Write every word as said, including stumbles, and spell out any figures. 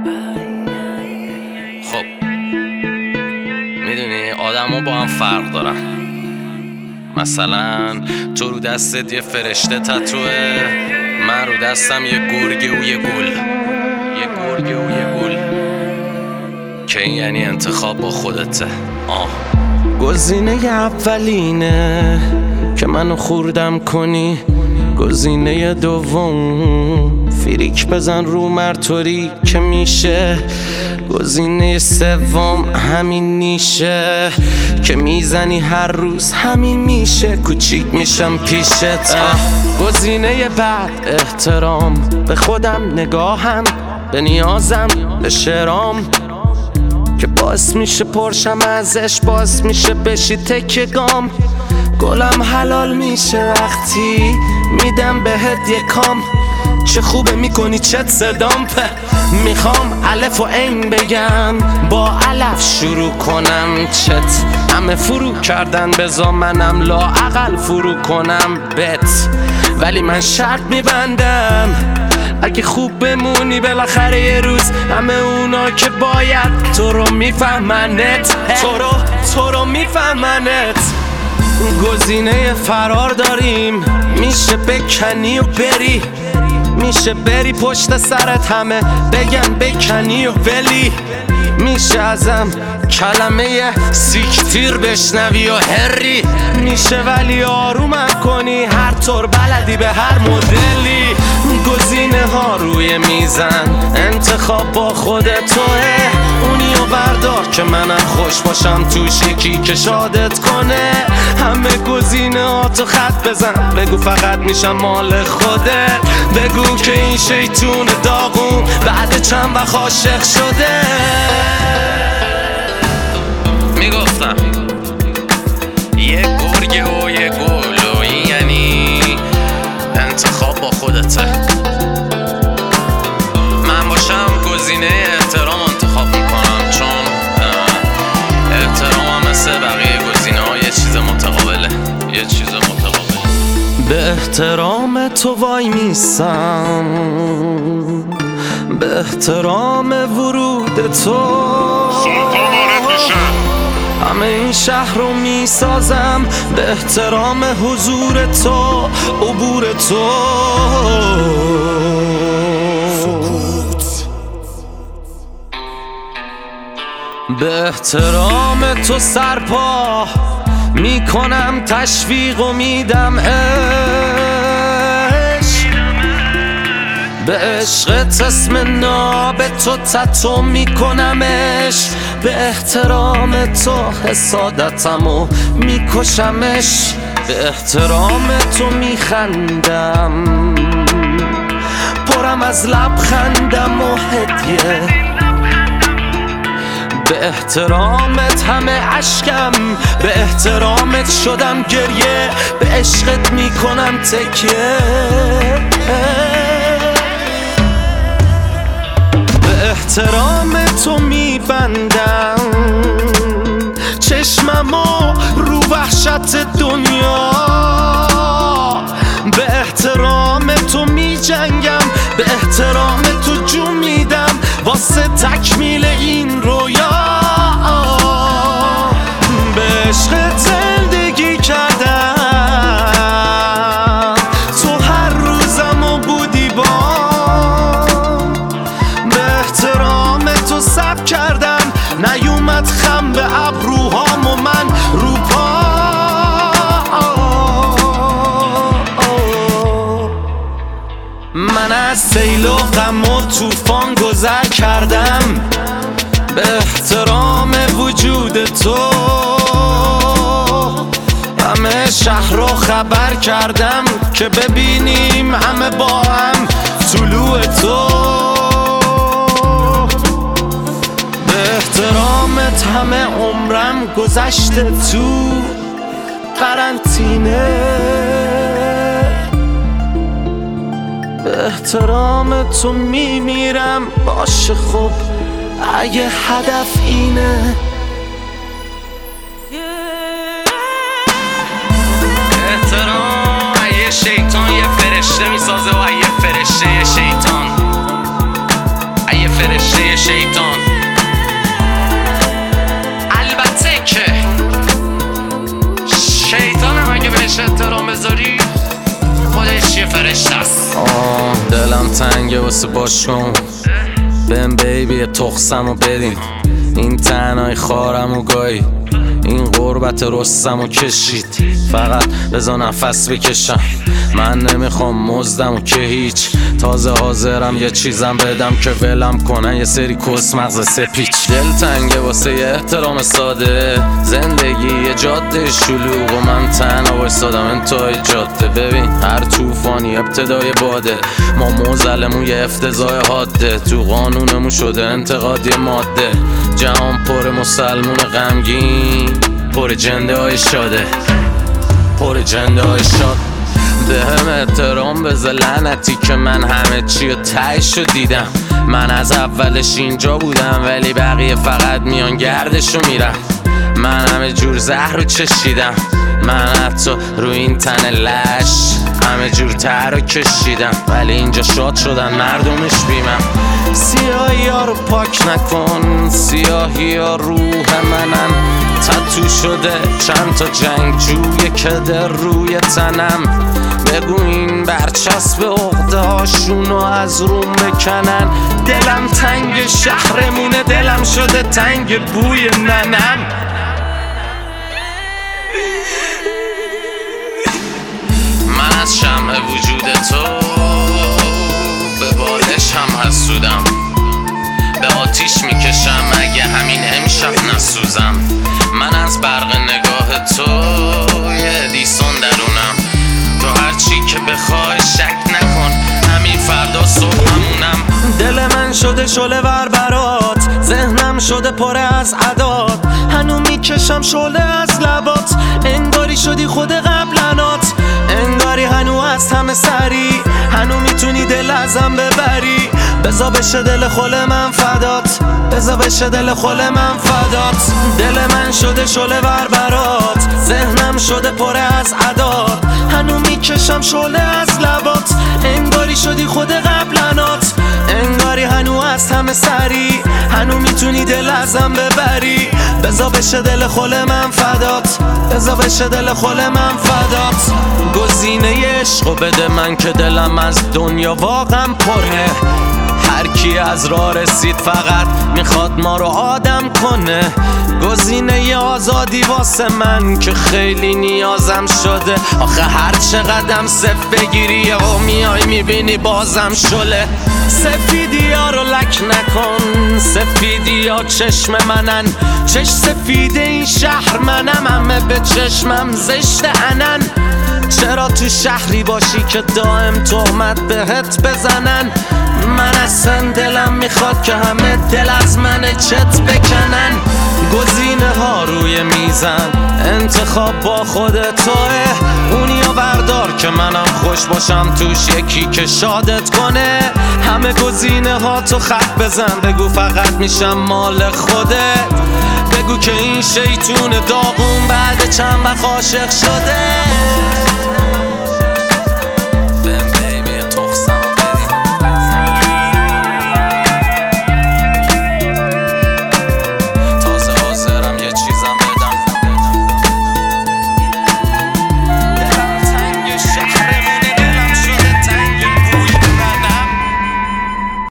خب میدونی آدم ها با هم فرق دارن. مثلا تو رو دستت یه فرشته تتوه، من رو دستم یه گرگه و یه گل. یه گرگه و یه گل که این یعنی انتخاب با خودته. آه گزینه اولینه که منو خوردم کنی، گزینه دوم فریک بزن رو مرطوری که میشه، گزینه سوم همین نیشه که میزنی هر روز همین میشه، کوچیک میشم پیشت. گزینه بعد احترام به خودم، نگاهم به نیازم به شعرام که باعث میشه پرشم ازش، باعث میشه بشی تکه گام. گلم حلال میشه وقتی میدم بهت یه کام، چه خوبه میکنی چت صدام په. میخوام الف و عین بگم با الف شروع کنم، چت همه فرو کردن بزا منم لااقل فرو کنم بت. ولی من شرط میبندم اگه خوب بمونی بالاخره یه روز همه اونا که باید تو رو میفهمنت، تو رو تو رو میفهمنت. گزینه فرار داریم، میشه بکنی و بری، میشه بری پشت سرت همه بگن بکنی و ولی میشه ازم کلمه سیکتیر بشنوی و هری میشه، ولی آرومم کنی هر طور بلدی به هر مدلی. گزینه ها روی میزن، انتخاب با خودت توه، اونیو بردار که منم خوش باشم توش، یکی که شادت کنه. همه گزینه ها تو خط بزن، بگو فقط میشم مال خودت، بگو که این شیطون داغون بعد چند وقت عاشق شده. میگفتم یه گرگه و یه گل و این یعنی انتخاب با خودته. من باشم گزینه احترام انتخاب میکنم، چون احترام هم مثل بقیه گزینه ها یه چیز متقابله، یه چیز متقابله. به احترام تو وای میسم، به احترام ورود تو همه این شهر رو میسازم، به احترام حضور تو عبور تو. به احترام تو سرپا میکنم تشویق و میدم عشق، به عشقت اسم ناب تو تتو میکنمش، به احترام تو حسادتمو میکشمش، به احترام تو میخندم پرم از لبخندم و هدیه، به احترامت همه عشقم، به احترامت شدم گریه، به عشقت میکنم تکیه، به احترام تو میبندم چشممو رو وحشت دنیا، به احترام تو میجنگم، به احترام تو جون میدم واسه تکمیل این رویا. به عشق زندگی کردم تو هر روزمو بودی با، به احترام تو صبر کردم نیومد خم به ابروهام و من رو پا. من از سیل و غم و طوفان گذر کردم، به احترام وجود تو همه شهر رو خبر کردم که ببینیم همه با هم طلوع تو، به احترامت همه عمرم گذشته تو قرنطینه، به احترام تو میمیرم باشه خب اگه هدف اینه. احترام یه شیطان یه فرشته میسازه و یه فرشته یه شیطان، یه فرشته یه دلم تنگه واسه باش کن بهم بیبی تخصم و بدین این تنهای خارم و گایی این غربت رستم و کشید فقط بذار نفس بکشم من نمیخوام مزدم و که هیچ تازه حاضرم یه چیزم بدم که ولم کنن یه سری کس مغز سپیچ دل تنگه واسه یه احترام ساده زندگی یه جاده شلوغ و من تنها وایسادم انتهای جاده ببین هر طوفانی ابتدای باده ما موزلمون یه افتضاح حاده تو قانونمون شده انتقادی ماده جهان پر مسلمون غمگین پر جنده های شاده پر جنده های شاد به هم احترام بذار لعنتی که من همه چی رو تهشو دیدم من از اولش اینجا بودم ولی بقیه فقط میان گردشو میرم من همه جور زهر رو چشیدم من حتی رو این تن لش همه جور تر رو کشیدم ولی اینجا شاد شدن مردمش بیمم سیاهی ها رو پاک نکن سیاهی ها روح منن تتو شده چند تا جنگجوی که در روی تنم بگو این برچسب عقده هاشونو از روم بکنن دلم تنگ شهرمونه دلم شده تنگ بوی ننم من از شمع وجود تو به بالش هم حسودم به آتیش میکشم اگه همین امشب نسوزم من از برق نگاه تو یه دیسون درونم تو هرچی که بخوای شک نکن همین فردا صبح همونم دل من شده شعله ور برات ذهنم شده پره از عدات هنو میکشم شعله از لبات انگاری شدی خود قبلنات انگاری هنو از همه سری هنو میتونی دل ازم ببری بزا بشه دل خل من فدات بزا بشه دل خل من فدات دل من شده شعله ور برات ذهنم شده پره از عدات هنو میکشم شعله از لبات انگاری شدی خود قبلنات انگاری هنو از همه سری هنو میتونی دل ازم ببری بزا بشه دل خل من فدات بزا بشه دل خل من فدات گزینه عشقو بده من که دلم از دنیا واقعا پره هر کی از راه رسید فقط میخواد ما رو آدم کنه گزینه آزادی واسه من که خیلی نیازم شده آخه هر چقدرم صف بگیری و میای میبینی بازم شله سفیدی ها رو لک نکن سفیدی ها چشم منن چش سفید این شهر منم همه به چشمم زشت انن چرا تو شهری باشی که دائم تهمت بهت بزنن من اصلا دلم میخواد که همه دل از من چت بکنن گزینه ها روی میزن انتخاب با خودت توه اونیا بردار که منم خوش باشم توش یکی که شادت کنه همه گزینه ها تو خط بزن بگو فقط میشم مال خودت بگو که این شیطون داغون بعد چند وقت عاشق شده